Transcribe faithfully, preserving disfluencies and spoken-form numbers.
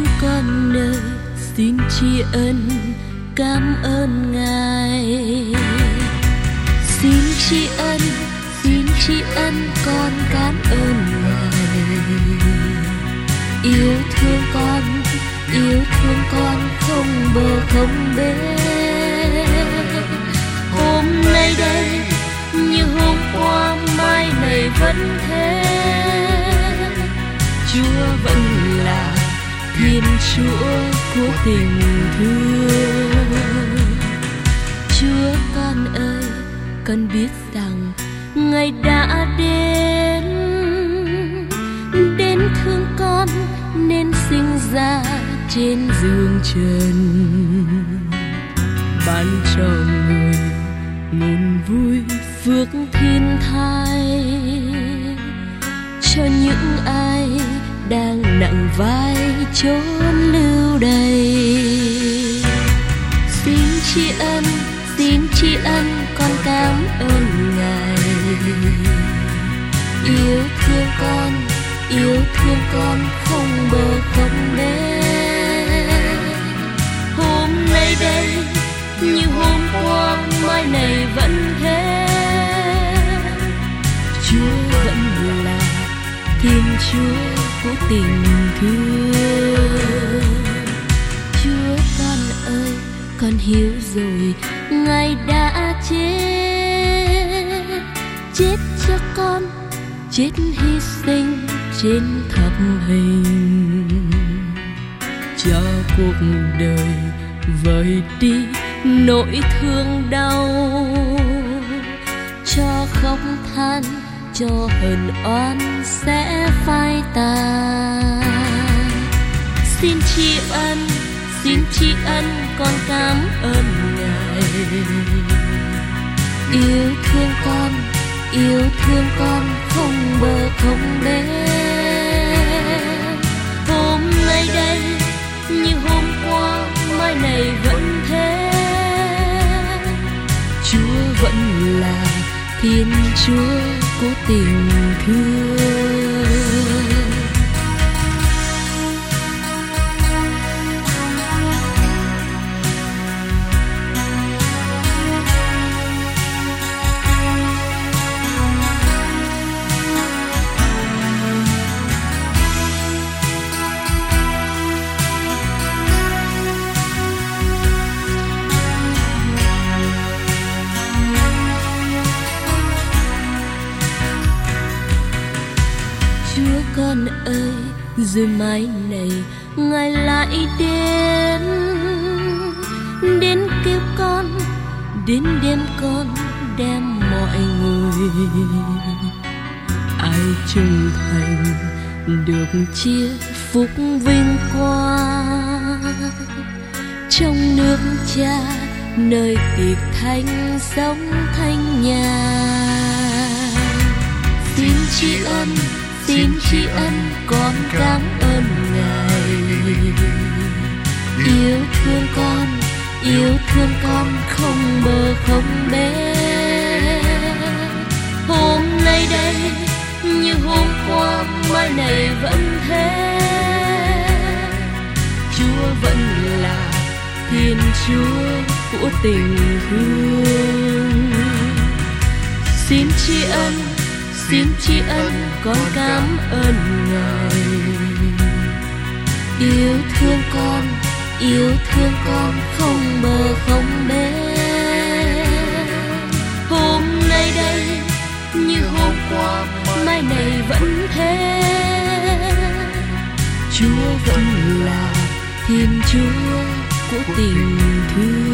con ơi, xin tri ân cảm ơn Ngài. Xin tri ân, xin tri ân con cảm ơn Ngài. Yêu thương con, yêu thương con không bờ không bến. Hôm nay đây như hôm qua, mai này vẫn thế. Chúa vẫn là Thiên Chúa của tình thương. Chúa con ơi, con biết rằng Ngài đã đến, đến thương con nên sinh ra trên giường trần, ban cho người nguồn vui phước thiên thai, cho những ai đang nặng vai chốn lưu đày. Xin tri ân, xin tri ân con cảm ơn Ngài. Yêu thương con, yêu thương con không bờ không bến. Hôm nay đây như hôm qua, mai này vẫn thế. Chúa vẫn là Thiên Chúa của tình thương. Chúa con ơi, con hiểu rồi, Ngài đã chết, chết cho con, chết hy sinh trên thập hình, cho cuộc đời vơi đi nỗi thương đau, cho khóc than, cho hờn oan sẽ phai tàn. Xin tri ân, xin tri ân con cảm ơn Ngài. Yêu thương con, yêu thương con không bờ không bến. Hôm nay đây như hôm qua, mai này vẫn thế. Chúa vẫn là Thiên Chúa của tình thương. Chúa con ơi, rồi mai này Ngài lại đến, đến kêu con, đến đem con đem mọi người. Ai trung thành được chia phúc vinh quang, trong nước Cha nơi tiệc thánh sống thanh nhàn. Xin tri ân, xin tri ân con cảm ơn Ngài. Yêu thương con, yêu thương con không bờ không bến. Hôm nay đây như hôm qua, mai này vẫn thế. Chúa vẫn là Thiên Chúa của tình thương. Xin tri ân, xin tri ân con cảm ơn Ngài. Yêu thương con, yêu thương con không bờ không bến. Hôm nay đây như hôm qua, mai này vẫn thế. Chúa vẫn là Thiên Chúa của tình thương.